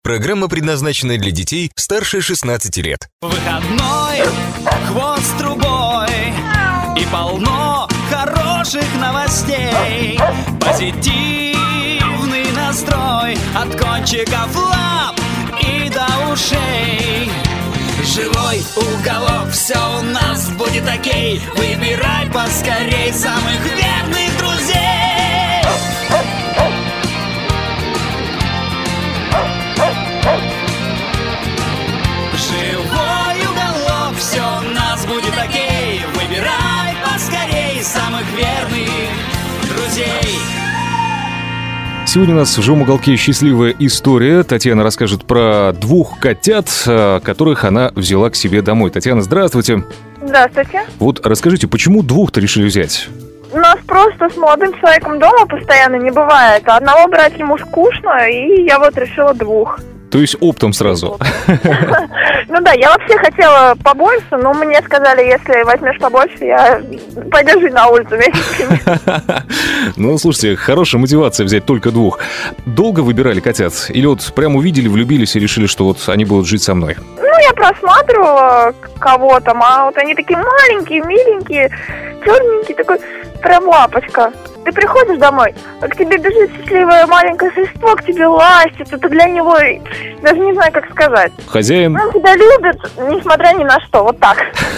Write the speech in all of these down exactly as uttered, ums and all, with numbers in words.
Программа предназначена для детей старше шестнадцати лет. Выходной, хвост трубой и полно хороших новостей. Позитивный настрой от кончиков лап и до ушей. Живой уголок, все у нас будет окей. Выбирай поскорей самых верных друзей. Живой уголок, все у нас будет окей. Выбирай поскорей самых верных друзей. Сегодня у нас в «Живом уголке» счастливая история. Татьяна расскажет про двух котят, которых она взяла к себе домой. Татьяна, здравствуйте. Здравствуйте. Вот расскажите, почему двух-то решили взять? У нас просто с молодым человеком дома постоянно не бывает. Одного брать ему скучно, и я вот решила двух. То есть оптом сразу? Ну да, я вообще хотела побольше, но мне сказали, если возьмешь побольше, я пойдешь жить на улицу вместе. Ну, слушайте, хорошая мотивация взять только двух. Долго выбирали котят? Или вот прям увидели, влюбились и решили, что вот они будут жить со мной? Ну, я просматривала кого-то, а вот они такие маленькие, миленькие, черненькие, такой прям лапочка. Ты приходишь домой, а к тебе бежит счастливое маленькое существо, к тебе ластится, ты для него, даже не знаю, как сказать. Хозяин? Он тебя любит, несмотря ни на что, вот так.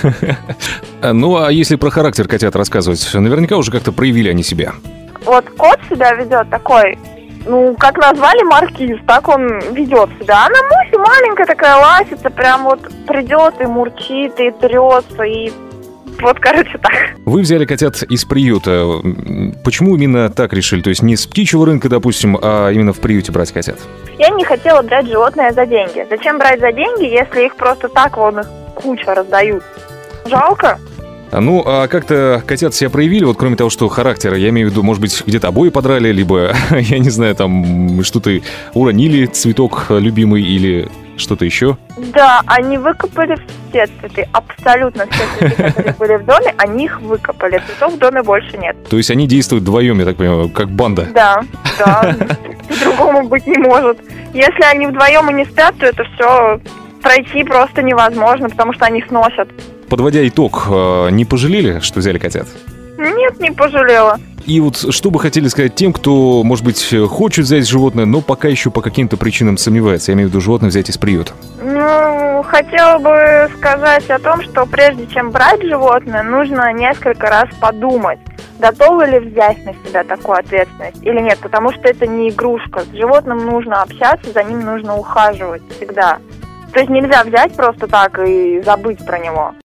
Ну, а если про характер котят рассказывать, наверняка уже как-то проявили они себя. Вот кот себя ведет такой, ну, как назвали, маркиз, так он ведет себя. Она Муся маленькая такая, ластится, прям вот придет и мурчит, и трется, и... Вот, короче, так. Вы взяли котят из приюта. Почему именно так решили? То есть не с птичьего рынка, допустим, а именно в приюте брать котят? Я не хотела брать животное за деньги. Зачем брать за деньги, если их просто так вон их куча раздают? Жалко. Ну, а как-то котят себя проявили, вот кроме того, что характера, я имею в виду, может быть, где-то обои подрали, либо, я не знаю, там что-то уронили, цветок любимый или что-то еще? Да, они выкопали все цветы, абсолютно все цветы, которые были в доме, они их выкопали, цветов в доме больше нет. То есть они действуют вдвоем, я так понимаю, как банда? Да, да, по-другому быть не может. Если они вдвоем и не спят, то это все пройти просто невозможно, потому что они сносят. Подводя итог, не пожалели, что взяли котят? Нет, не пожалела. И вот что бы хотели сказать тем, кто, может быть, хочет взять животное, но пока еще по каким-то причинам сомневается, я имею в виду животное взять из приюта? Ну, хотела бы сказать о том, что прежде чем брать животное, нужно несколько раз подумать, готовы ли взять на себя такую ответственность или нет, потому что это не игрушка. С животным нужно общаться, за ним нужно ухаживать всегда. То есть нельзя взять просто так и забыть про него.